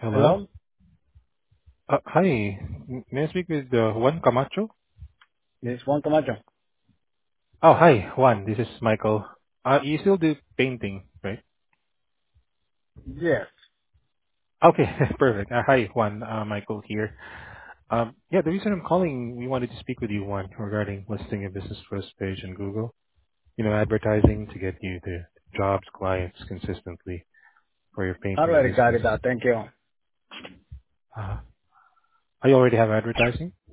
Hello? Hello? Hi. May I speak with Juan Camacho? This Juan Camacho. Oh, hi, Juan. This is Michael. You still do painting, right? Yes. Okay, perfect. Hi, Juan. Michael here. Yeah, the reason I'm calling, we wanted to speak with you, Juan, regarding listing a business first page on Google. Advertising to get you the jobs, clients consistently for your I painting already got business. it out. Thank you. Uh, you already have advertising?